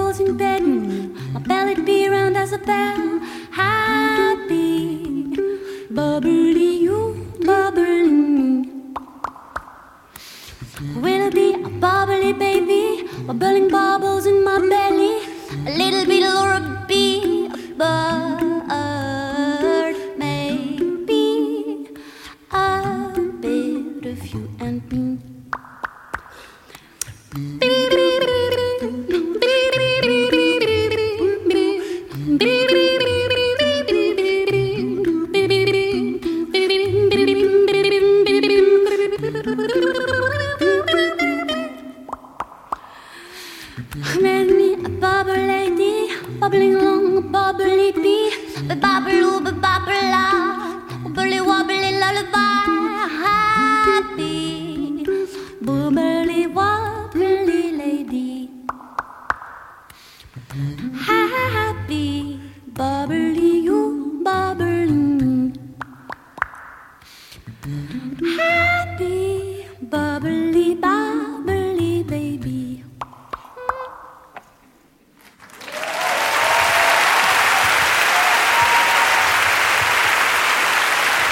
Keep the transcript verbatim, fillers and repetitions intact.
bubbles in bed. My belly be round as a bell. Happy, bubbly you, bubbly me. Will it be a bubbly baby, bubbling bubbles in my belly? A little bit or a bee, a bird, maybe a bit of you and me. Make me a bubble lady, bubbling along a bubbly bee, a bubble ooh, a bubble la, bubbly wobbly lullaby. Happy, bubbly wobbly lady. Happy, bubbly.